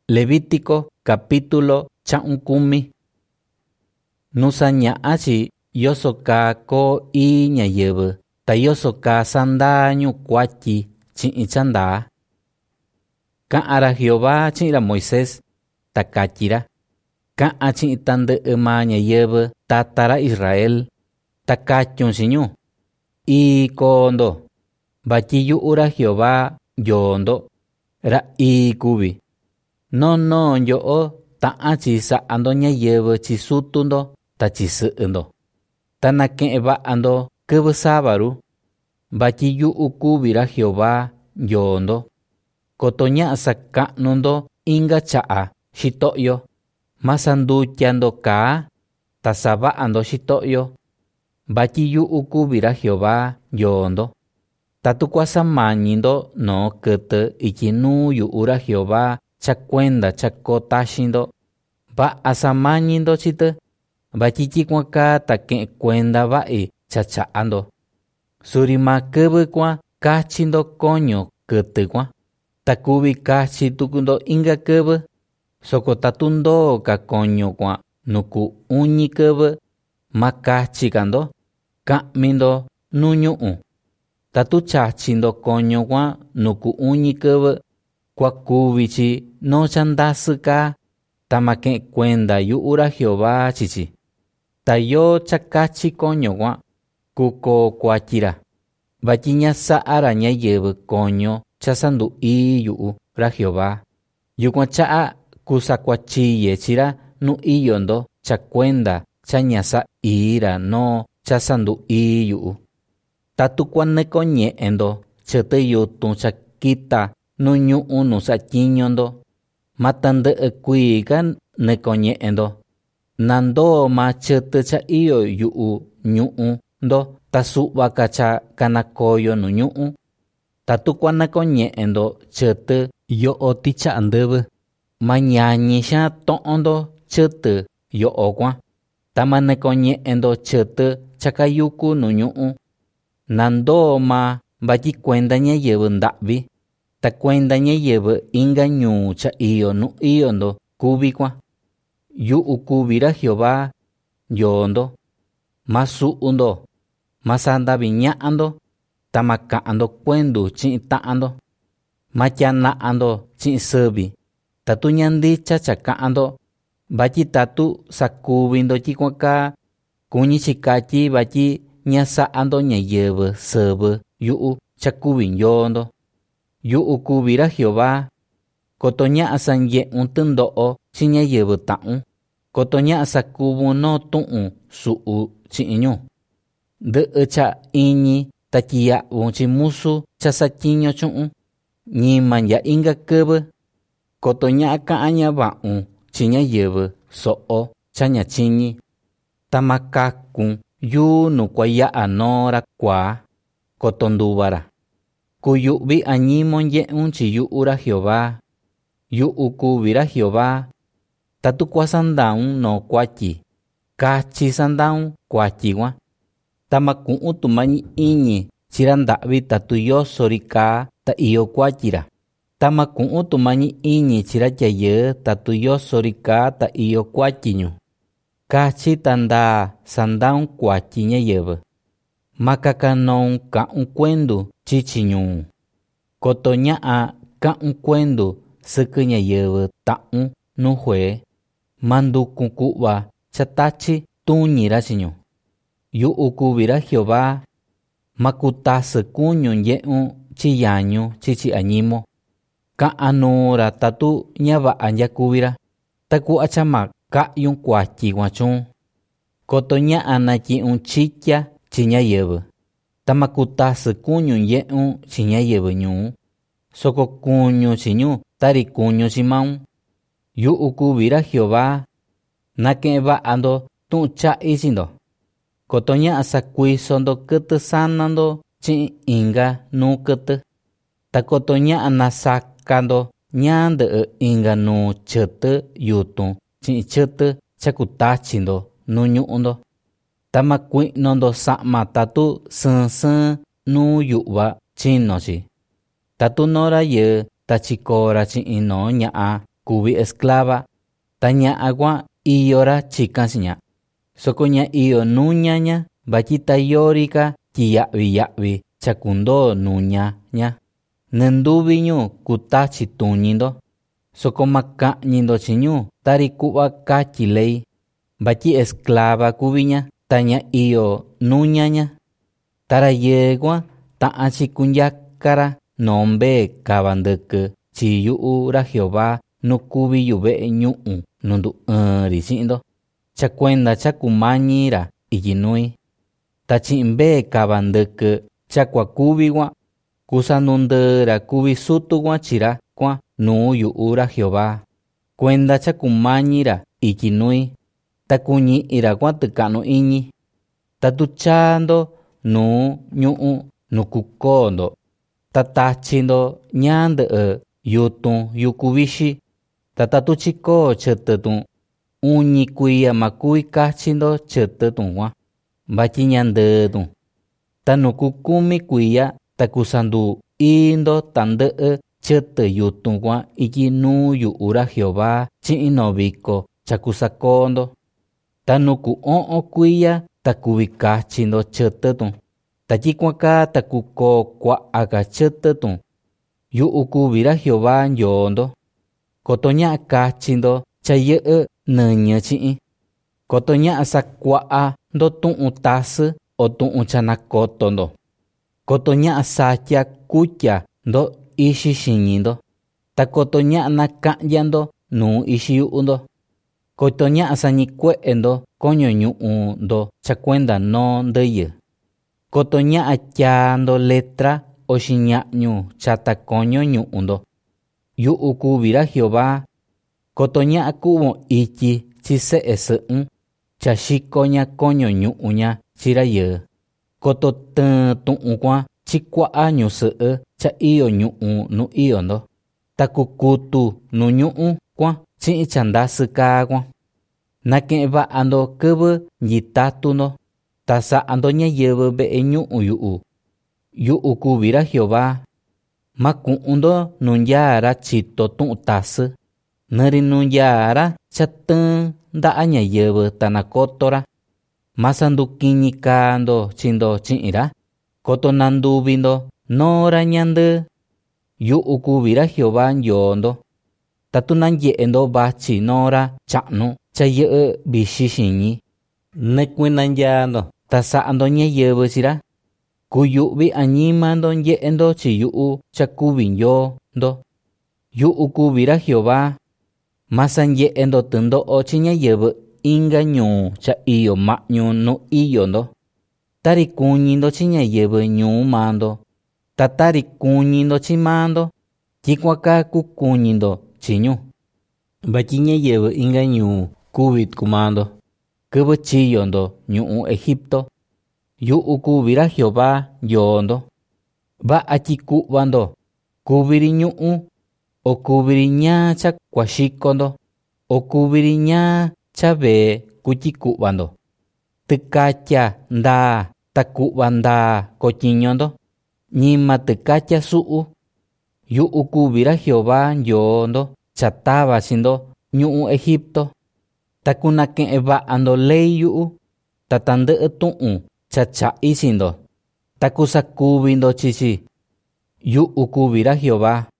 Levítico capítulo cha'unkumi. Nusaña'a chi yoso kaa ko i ñayɨvɨ ta yoso kaa sandaa ñukuatyi chi'in chandaa. Ka'an-ra Jehová chi'in-ra Moisés ta katyi-ra: Ka'an chi'in tandɨ'ɨ maa ñayɨvɨ tata-ra Israel ta katyun chiñu: Ii koo-ndo, vatyi yu'u-ra Jehová yoo-ndo, ra ii kuvi. Noo nyo'o ta'an chi sa'a-ndo ñayɨvɨ chi sutu-ndo ta chi sɨ'ɨ-ndo, ta nake'en va'a-ndo kɨvɨ sávaru, vatyi yu'u kuvi-ra Jehová yoo-ndo. Koto ña'a saka'nu-ndo inga cha'a xito'yo, ma sandutya-ndo kaa ta sava'a-ndo xito'yo, vatyi yu'u kuvi-ra Jehová yoo-ndo. Tatu kuasamañi-ndo noo kɨtɨ ityi nuu yu'u-ra Jehová cha kuenda cha koo taxin-ndo, va'a samañi-ndo chitɨ, vatyi tyikuan kaa ta ke'en kuenda va'i cha cha'a-ndo. Suri maa kɨvɨ kuan kachi-ndo koño kɨtɨ kuan, ta kuvi kachi tuku-ndo inga kɨvɨ, soko tatu ndoo ka koño kuan nuku uñi kɨvɨ, ma kachi-ka-ndo, ka'mi-ndo nuu ñu'u. Tatu chachi-ndo koño kuan nuku uñi kɨvɨ, kuakuvi chi noo cha ndasɨ kaa, ta ma ke'en kuenda yu'u-ra Jehová chi-chi. Ta yoo cha kachi koño kuan, kukoo kuatyi-ra, vatyi ña sa'a-ra ñayɨvɨ koño cha sandu'ii yu'u-ra Jehová. Yukuan cha'a kusakuatyiye chi-ra nu iyo-ndo cha kuenda cha ña sa'ii-ra noo cha sandu'ii yu'u. Tatu kuanɨkoñe'e-ndo chɨtɨ yutun cha kita nu ñu'u nu satyiño-ndo, ma tandɨ'ɨ kuii ka nɨkoñe'e-ndo, na ndoo maa chɨtɨ cha iyo yu'u ñu'u-ndo ta su'va ka cha kanakoyo nu ñu'u. Tatu kuanɨkoñe'e-ndo chɨtɨ yo'o ticha'a ndɨvɨ, ma ñañi xaan to'on-ndo chɨtɨ yo'o kuan, ta ma nɨkoñe'e-ndo chɨtɨ cha kayuku nu ñu'u. Na ndoo maa vatyi kuenda ñayɨvɨ nda'vi, ta kuenda ñayɨvɨ inga ñuu cha iyo nu iyo-ndo kuvi kuan. Yu'u kuvi-ra Jehová yoo-ndo. Ma su'u-ndo, ma sandavi ña'a-ndo, ta ma ka'an-ndo kuendu chi'in ta'an-ndo. Ma tyana'a-ndo chi'in sɨvi, tatu ña ndicha cha ka'an-ndo, vatyi tatu sakuvi-ndo tyikuan kaa, kuñi chi katyi vatyi ña sa'a-ndo ñayɨvɨ sɨvɨ yu'u cha kuvi Nyoo-ndo. Yu'u kuvi-ra Jehová. Koto ña'a sanye'un tɨndo'o chi ñayɨvɨ ta'un, koto ña'a sakuvun noo tu'un su'u chi'in ñu. Ndɨ'ɨ cha iñi ta tyiya'vun chi musu cha satyiño chu'un, ñima nya inga kɨvɨ. Koto ña'a ka'an ña va'un chi ñayɨvɨ so'o cha ña chiñi, ta ma kakun yuu nu kuaya'a noo-ra kuaa, koto nduva-ra. Kuyu'vi añimo nye'un chi yu'u-ra Jehová. Yu'u kuvi-ra Jehová. Tatu kuasandaun noo kuatyi, kachi sandaun kuatyi kuan. Ta ma ku'un tumañi iñi chi-ra nda'vi tatu yoso-ri kaa ta iyo kuatyi-ra. Ta ma ku'un tumañi iñi chi-ra tyayɨɨ tatu yoso-ri kaa ta iyo kuatyi-ñu. Kachi tandaa sandaun kuatyi ñayɨvɨ. Ma kakanoun ka'un kuendu chichi ñuu. Koto ña'a ka'un kuendu sɨkɨ ñayɨvɨ ta'un nu juee. Ma ndukun ku'va cha tachi tuñi-ra chi-ñu. Yu'u kuvi-ra Jehová. Ma kutasɨ kuñu nye'un chi yañu chichi añimo. Ka'an nuu-ra tatu ña va'a nyakuvi-ra, taku'va cha ma ka'yun kuatyi kuan chuun. Koto ña'a natyi'un chitya chi ñayɨvɨ, ta ma kutasɨ kuñu nye'un chi ñayɨvɨ ñuu, soko kuñu chi ñu tari kuñu chi maun. Yu'u kuvi-ra Jehová. Nake'en va'a-ndo tu'un cha'i chi-ndo. Koto ña'a sakuiso-ndo kɨtɨ sana-ndo chi'in inga nuu kɨtɨ, ta koto ña'a nasaka-ndo ñandɨ'ɨ inga nuu chɨtɨ yutun chi'in chɨtɨ cha kutachi-ndo nuu ñu'u-ndo. Ta ma kui'no-ndo sa'ma tatu sɨɨn nuu yu'va chino chi. Tatu noo rayɨɨ ta chikoo-ra chi'in noo ña'a kuvi esclava, ta ña'a kuan iyora chikan chi ña. Soko ña iyo nuña ña vatyi ta yori-ka tyiya'vi chakundoo nuña ña. Nɨnduvi ñu kutachi tuñi-ndo, soko ma ka'ñi-ndo chi ñu tari ku'va katyi ley, vatyi esclava kuvi ña ta ña iyo nuña ña. Ta rayɨɨ kuan ta'an chi kundyaka-ra noo mbee kava ndɨkɨ chi yu'u ra Jehová nu kuvi yuve'e ñu'u nu ndu ɨɨn-ri chi'in-ndo, cha kuenda cha kumañi-ra ityi nui. Ta chi'in mbee kava ndɨkɨ cha kuakuvi kuan, kusandundɨɨ-ra kuvi sutu kuan chi-ra kuan nuu yu'u ra Jehová, kuenda cha kumañi-ra ityi nui, ta kuñi'i-ra kuan tɨka'nu iñi. Tatu chaa-ndo nuu ñu'u nu kukoo-ndo, ta tachi-ndo ñandɨ'ɨ yutun yuku vixi, ta tatu chikoo chɨtɨ-tun, uñi kuiya ma kuvi kachi-ndo chɨtɨ-tun kuan, vatyi ñandɨɨ-tun. Ta nu kukumi kuiya ta kusandu ii-ndo tandɨ'ɨ chɨtɨ yutun kuan ityi nuu yu'u ra Jehová chi'in noo viko cha kusakoo-ndo. Ta nu ku 9 kuiya ta kuvi kachi-ndo chɨtɨ-tun, ta tyikuan kaa ta kukoo kua'a-ka chɨtɨ-tun. Yu'u kuvi ra Jehová Ndyoo-ndo. Koto ña'a kachi-ndo cha yɨ'ɨ nɨñɨ chi'in. Koto ña'a sakua'a-ndo tu'un tasɨ o tu'un cha nakoto-ndo. Koto ña'a satya kutya-ndo ixi xiñi-ndo, ta koto ña'a naka'ndya-ndo nuu ixi yu'u-ndo. Koto ña'a sañi kue'e-ndo koño ñu'u-ndo cha kuenda noo ndɨyɨ. Koto ña'a tyaa-ndo letra o xiña'ñu chata koño ñu'u-ndo. Yu'u kuvi ra Jehová. Koto ña'a ku'von ityi chi se'e sɨ'ɨn cha xiko ña koño ñu'u ña chi rayɨɨ. Koto tɨɨn tu'un kuan chi kua'a ñusɨ'ɨ cha iyo ñu'u nu iyo-ndo, ta kukutu nu ñu'u kuan chi'in cha ndasɨ kaa kuan. Nake'en va'a-ndo kɨvɨ nyitatu-ndo, ta sa'a-ndo ñayɨvɨ ve'e ñu'u yu'u. Yu'u kuvi ra Jehová. Ma ku'un-ndo nu nyaa-ra chito tu'un tasɨ, nɨri nu nyaa-ra cha tɨɨn nda'a ñayɨvɨ ta nakoto-ra. Ma sandukiñi kaa-ndo chi-ndo chi'in-ra, koto nanduvi-ndo noo-ra ñandɨɨ. Yu'u kuvi ra Jehová Ndyoo-ndo. Tatu nanye'e-ndo vachi noo-ra cha'nu cha yɨ'ɨ vixi xiñi, nɨkuinandyaa-ndo ta sa'a-ndo ñayɨvɨ chi-ra. Kuyu'vi añima-ndo nye'e-ndo chi yu'u cha kuvi Ndyoo-ndo. Yu'u kuvi ra Jehová. Ma sanye'e-ndo tɨndo'o chi ñayɨvɨ inga ñuu cha iyo ma'ñu nu iyo-ndo. Tari kuñi-ndo chi ñayɨvɨ ñuu maa-ndo, ta tari kuñi-ndo chi maa-ndo, tyikuan kaa kukuñi-ndo chi ñu. Vatyi ñayɨvɨ inga ñuu kuvi tuku maa-ndo kɨvɨ chiyo-ndo ñu'u Egipto. Yu'u kuvi ra Jehová Ndyoo-ndo. Va'a tyiku'va-ndo kuvi-ri ñu'u, o kuvi-ri ñaa cha kuaxiko-ndo, o kuvi-ri ñaa cha vee kutyiku'va-ndo. Tɨkatya ndaa ta ku'va ndaa kotyiño-ndo, ñima tɨkatya su'u. Yu'u kuvi ra Jehová Ndyoo-ndo cha tava chi-ndo ñu'u Egipto. Ta kunake'en va'a-ndo ley yu'u, ta tandɨ'ɨ tu'un cha cha'i chi-ndo, ta kusakuvi-ndo chi chi. Yu'u kuvi ra Jehová.